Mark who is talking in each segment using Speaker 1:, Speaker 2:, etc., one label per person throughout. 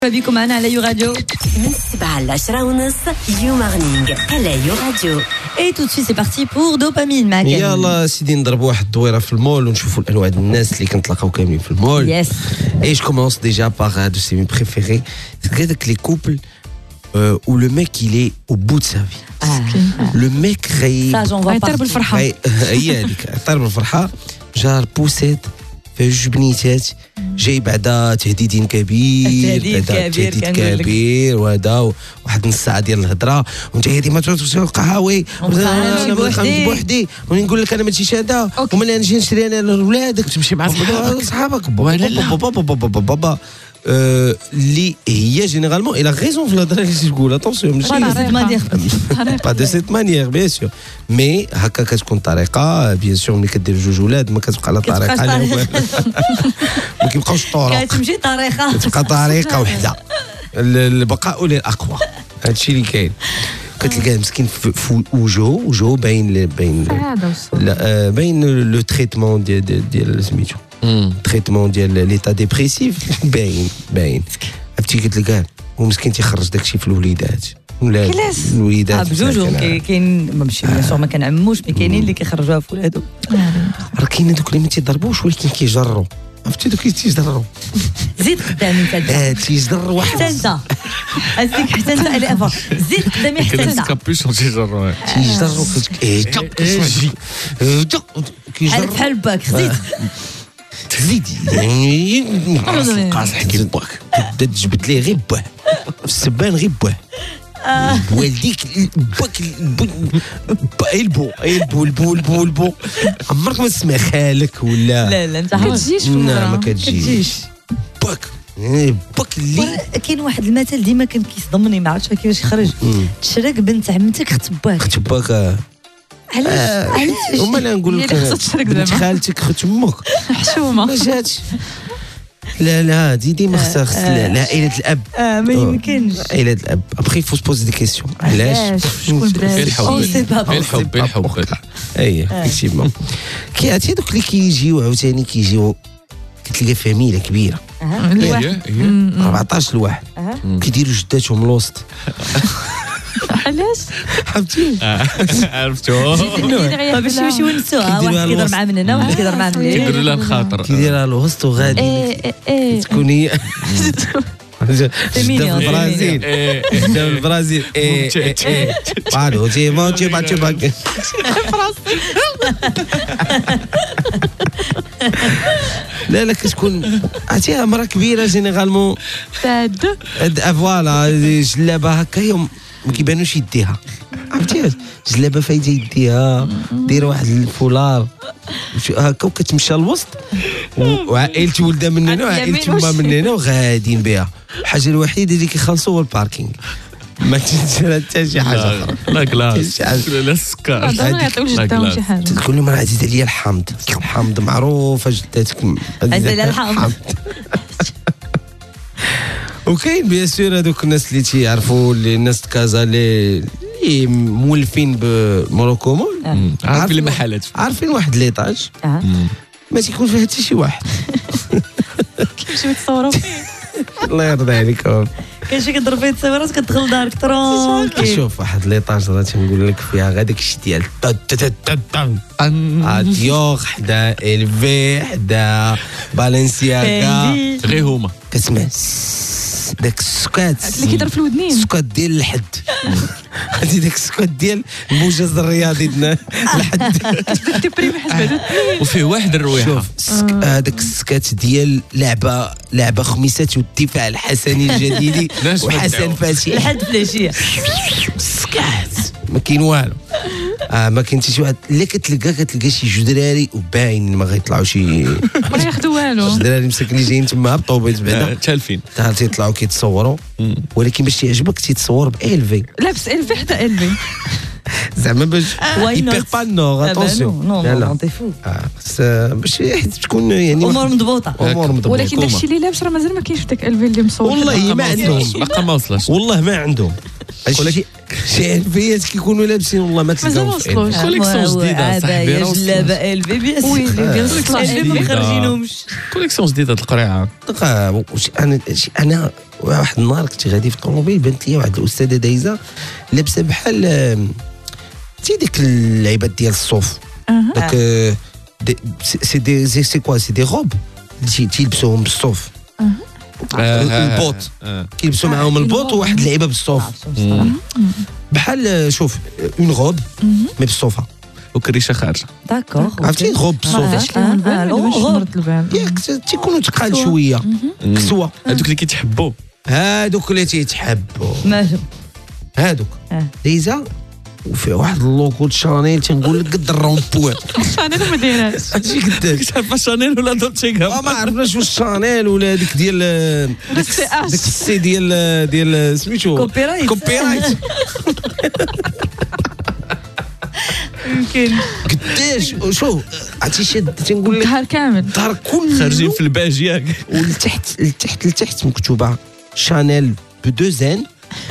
Speaker 1: بكم معنا على يو راديو
Speaker 2: من 7 ل 10:30 يو مارنينغ على يو راديو.
Speaker 1: اي تو سويت سي بارتي بور دوبامين معاك.
Speaker 3: يلا سيدي نضربوا واحد الدويره في المول ونشوفوا الانواع ديال الناس اللي كنتلاقاو كاملين في المول.
Speaker 1: يس
Speaker 3: اي جو كومونس ديجا باغ دو سي مي بريفيري هذاك لي كوبل où le mec il est au bout de sa vie. Le mec
Speaker 1: غيطير بالفرحه.
Speaker 3: هي هذيك طير بالفرحه جار بوسيت في جوج بنيتات جاي بعدا تهديدين كبير كبير وهذا واحد نص ساعه ديال الهضره وانت هادي ما تروحش القهاوي ونمشي بوحدي ونقول لك انا ما نمشيش هذا وملي نجي نشري انا لولادك
Speaker 4: تمشي مع
Speaker 3: صحابك بابا اللي هي جينيرالمون الى غيزون في الهضره اللي تقول اتونسيون ماشي با دو سيت مانيير بيان سور مي هكا كتكون طريقه بيان سور ملي كدير جوج ولاد ما كتبقى على طريقه ما كيبقاوش طرق
Speaker 1: كتمشي طريقه
Speaker 3: تبقى طريقه وحده البقاء للاقوى هادشي اللي كاين كتلقاه مسكين في وجهه باين لو تريتمون ديال سميتو تريتمون ديال ليتا ديبريسيف باين عرفتي كتلقاه ومسكين تيخرج داكشي في الوليدات الوليدات
Speaker 1: بجوجو كاين ماشي سور ما كنعموش مي كاينين اللي كيخرجوها في ولادهم
Speaker 3: راه كاين دوك اللي ما تيضربوش ولكن كيجروا عرفتي دوك اللي تيجروا
Speaker 1: زيد قدامي انت
Speaker 3: تيجر واحد
Speaker 1: حتى انت اسيك حتى انت اللي افا زيد قدامي حتى انت
Speaker 4: كابيشون تيجروا
Speaker 1: كيجر بحال باك
Speaker 3: زيدي قاصح كي باك بدا تجبد ليه غير باه في السبان غير باه والديك باك البو عمرك ما تسمع خالك ولا
Speaker 1: لا انت كتجيش
Speaker 3: ما كتجيش باك اللي
Speaker 1: كاين واحد المثل ديما كان كيصدمني ما عرفتش كيفاش خرج تشرك بنت عمتك اختباك علاش
Speaker 3: هما لا نقول لك بنت خالتك اخت امك
Speaker 1: حشومه
Speaker 3: ما جاتش لا ديما خصها عائله الاب
Speaker 1: ما يمكنش
Speaker 3: عائله الاب ابخي فو سبوز دي كيسيون علاش
Speaker 1: شكون بدا
Speaker 4: الحب
Speaker 3: اي اكتيفمون كي دوك اللي كيجيو عاوتاني كتلقى فاميله كبيره 14 لواحد كيديروا جداتهم الوسط
Speaker 1: علاش
Speaker 3: حبتي
Speaker 4: عرفتو
Speaker 1: باش يمشيو ينسوها واحد كيضر مع من هنا واحد كيضر مع من هنا
Speaker 4: كيديروا لها الخاطر
Speaker 3: كيديرها الوسط وغادي تكون هي جدا البرازيل قالوا تيما لا كتكون عرفتيها مرة كبيرة جينيرالمون فوالا جلابة هكا يوم ما كيبانوش يديها عرفتي جلابة فايدة يديها دير واحد الفولار هكا وكتمشى الوسط وعائلتي ولدها من هنا وعائلتي ما من هنا وغاديين بها الحاجة الوحيدة اللي كيخلصوا هو الباركينغ ما تنسى حتى شي حاجه اخرى
Speaker 4: لا كلاس لا السكر
Speaker 5: ما يعطيوش جداهم شي حاجه
Speaker 3: تقول لهم راه عزيز عليا الحامض معروفه جداتك
Speaker 1: عزيز عليا الحامض
Speaker 3: وكاين بيان سور هذوك الناس اللي تيعرفوا اللي الناس كازا اللي مولفين بموروكو مول
Speaker 4: عارفين المحلات
Speaker 3: عارفين واحد ليطاج ما تيكون فيها حتى شي واحد
Speaker 5: كيمشيو يتصوروا فيه
Speaker 3: الله يرضي عليك
Speaker 1: كاين شي كضرب فيه تصويرات كتدخل دارك ترونكي
Speaker 3: شوف واحد ليطاج راه تنقول لك فيها غير داكشي ديال ديوغ حدا الفي حدا بالنسياغا
Speaker 4: غير هما
Speaker 3: كتسمع داك السكات
Speaker 5: اللي كيضرب في الودنين
Speaker 3: السكات ديال الحد هادي داك السكات ديال الموجز الرياضي ديالنا الحد
Speaker 5: تبريمي حسب
Speaker 4: وفيه واحد الرويحه
Speaker 3: شوف هذاك السكات ديال لعبه خميسات والدفاع الحسني الجديدي وحسن فاتح
Speaker 1: الحد فلاشيه
Speaker 3: السكات ما كاين والو ما كاين حتى شي واحد اللي كتلقى شي جوج دراري وباين ما غيطلعوا شي
Speaker 5: ما ياخذوا والو
Speaker 3: جوج دراري مساكنين جايين تما بالطوبيس بعدا
Speaker 4: تالفين
Speaker 3: تيطلعوا كيتصوروا ولكن باش يعجبك تيتصور بإلفي
Speaker 5: لابس إلفي حتى إلفي
Speaker 3: زعما باش يبيغ با نور اتونسيون
Speaker 1: نو انت فو
Speaker 3: باش تكون يعني
Speaker 1: امور مضبوطه
Speaker 5: ولكن داكشي اللي لابس راه مازال ما كاينش في داك إلفي اللي مصور
Speaker 3: والله ما عندهم
Speaker 4: باقا ما وصلش
Speaker 3: والله ما عندهم شي الفيات كيكونوا لابسين والله ما
Speaker 5: مازال
Speaker 3: تلقاو
Speaker 5: وصلوش.
Speaker 4: كوليكسيون جديده صاحبي راه
Speaker 1: جلابه الفي بيان
Speaker 5: وي بيان
Speaker 1: الفي ما مخرجينهمش.
Speaker 4: كوليكسيون جديده القريعه.
Speaker 3: انا واحد النهار كنت غادي في الطوموبيل بانت لي واحد الاستاذه دايزه لابسه بحال تي ديك اللعيبات ديال الصوف داك سي كوا سي دي روب تيلبسوهم بالصوف البوط كيلبسوا معاهم البوط وواحد اللعيبه بالصوف بحال شوف اون روب مي بالصوفه
Speaker 4: وكريشه خارجه.
Speaker 1: داكور
Speaker 3: عرفتي غوب بالصوف ياك تيكونوا تقال شويه كسوه
Speaker 4: هذوك اللي كيتحبوا
Speaker 3: هادوك اللي تيتحبوا
Speaker 1: مالو
Speaker 3: هادوك دايزه وفي واحد اللوغو شانيل تنقول لك قد الرومبوان
Speaker 5: شانيل ما دايرهاش
Speaker 3: هادشي قداك
Speaker 4: كتعرف شانيل ولا دولتشي
Speaker 3: ما عرفناش واش شانيل ولا ديك ديال داك السي ديال سميتو
Speaker 1: كوبيرايت يمكن
Speaker 3: قداش شوف عرفتي شي تنقول لك
Speaker 5: النهار كامل
Speaker 3: الدار كله
Speaker 4: خارجين في الباج ياك
Speaker 3: لتحت مكتوبه شانيل بدوزان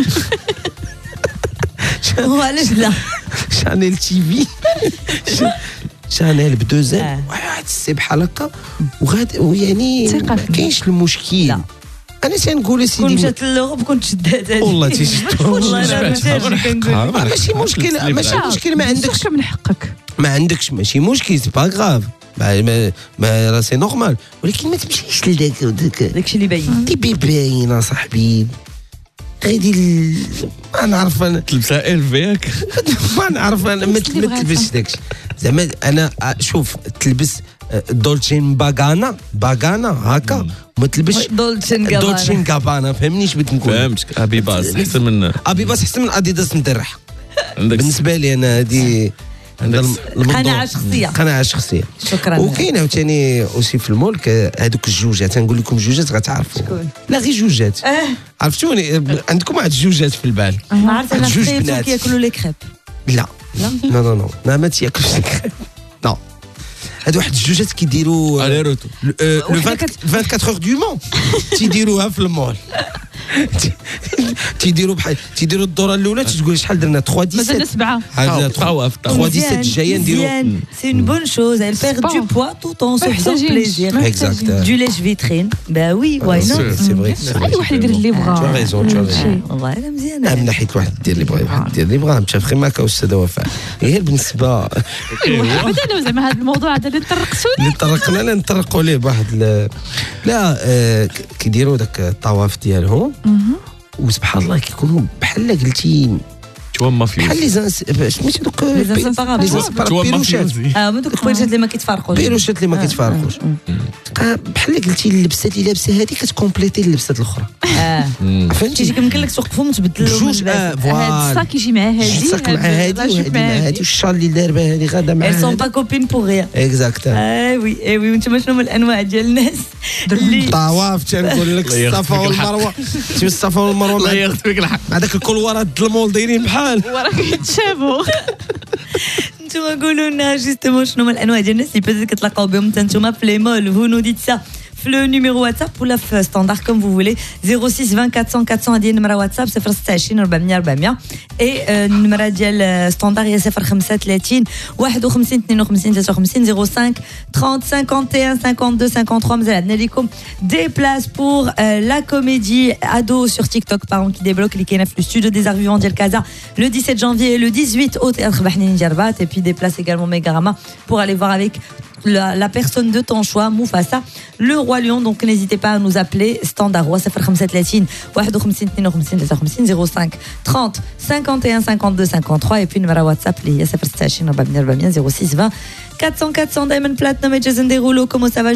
Speaker 1: وعلاش لا
Speaker 3: شانيل تي في شانيل بدوزان واحد السي بحال هكا ويعني ما كاينش المشكل.
Speaker 1: لا.
Speaker 3: انا تنقول
Speaker 1: كون
Speaker 3: سيدي
Speaker 1: مشات للأوروب كنت شدات هذه
Speaker 3: والله تيشدوا
Speaker 1: والله انا كنقول
Speaker 3: ماشي مشكل ما عندكش
Speaker 5: من حقك
Speaker 3: ما عندكش ماشي مشكل سي با غاف ما راه سي نورمال ولكن ما تمشيش لذاك
Speaker 1: داكشي اللي باين
Speaker 3: دي باين اصاحبي غادي ما نعرف انا
Speaker 4: تلبسها الف ياك
Speaker 3: ما نعرف انا ما تلبسش داكشي زعما انا شوف تلبس دولتشي باغانا هكا وما تلبسش دولتشي غابانا فهمني اش بغيت نقول
Speaker 4: فهمتك ابي باس احسن من
Speaker 3: احسن من اديداس مدرح
Speaker 4: عندك
Speaker 3: بالنسبه لي انا هذه قناعه شخصيه
Speaker 1: شكرا.
Speaker 3: وكاين عاوتاني اوسي في الملك هذوك الجوجات نقول لكم جوجات غتعرفوا لا غير جوجات عرفتوني عندكم واحد الجوجات في البال
Speaker 1: ما عرفت انا
Speaker 3: جوج
Speaker 1: خيتو
Speaker 3: بنات.
Speaker 1: كياكلوا لي كريب
Speaker 3: لا نو ما تياكلوش نو هاد واحد الجوجات كيديروا
Speaker 4: الي روتو
Speaker 3: لو 24 اور دو مون تيديروها في المول تيديروا الدوره الاولى تقول شحال درنا 3
Speaker 5: مازال 7
Speaker 3: 3 17 جايه نديروا
Speaker 1: سي اون بون شوز elle perd du poids tout en se faisant plaisir
Speaker 3: Exact.
Speaker 1: du lèche-vitrine bah oui why not
Speaker 3: سي فري
Speaker 5: اي واحد يدير اللي بغا
Speaker 3: tu as raison
Speaker 1: والله انا مزيانه
Speaker 3: من ناحيه واحد دير اللي بغا واحد دير اللي بغا متفقين معك استاذه وفاء هي بالنسبه
Speaker 5: بدينا زعما هذا الموضوع هذا اللي طرقتوا
Speaker 3: اللي طرقنا نطرقوا ليه بواحد لا كيديروا داك الطواف ديالهم وسبحان الله كيكونوا بحال قلتي
Speaker 4: تو مافيوز
Speaker 3: بحال لي سميتو دوك
Speaker 1: لي
Speaker 3: بيروشات
Speaker 1: من دوك الحوايجات اللي ما كيتفارقوش
Speaker 3: بيروشات اللي ما كيتفارقوش بحال قلتي اللبسه اللي لابسه هذه كتكومبليتي اللبسات الاخرى فهمتي
Speaker 1: تيجي يمكن لك توقفوا تبدلوا
Speaker 3: جوج
Speaker 5: هاد
Speaker 3: فوالا
Speaker 5: الصاك يجي مع هادي
Speaker 3: الصاك مع هادي وهادي مع هادي والشال اللي داربه هادي غادا مع
Speaker 1: elles sont pas copines pour rien
Speaker 3: اكزاكت
Speaker 1: وي وانتم شنو هما الانواع ديال الناس اللي
Speaker 3: طواف تنقول لك الصفا والمروه شوف الصفا والمروه
Speaker 4: الله ياخذ فيك الحق
Speaker 3: مع داك الكلوارات المول دايرين بحال
Speaker 5: وراه كيتشابهوا
Speaker 1: انتم قولوا لنا جوستومون شنو هما الانواع ديال الناس اللي بيتيت كتلاقاو بهم انتم في لي مول فو نو ديت سا في لو نيميرو واتساب ولا في ستاندار كوم فو فولي 06 20 400 400 ديال النمره واتساب 026 400 400 اي النمره ديال ستاندار هي 035 51 52 53 05 30 51 52 53 مازال عندنا ليكم دي بلاس بور لا كوميدي ado sur TikTok pardon qui débloque اللي كاينه في le studio des arts vivants ديال كازا le 17 janvier et le 18 au théâtre Bahnini Djerbat et puis des places également Megarama pour aller voir avec la personne de ton choix Mufasa le roi lion donc n'hésitez pas à nous appeler standard roi 035 51 52 53 05 30 51 52 53 et puis numéro WhatsApp اللي هي 026 400 06 20 400 400 دائما بلاتنا ما جازن دي رولو كومو سافا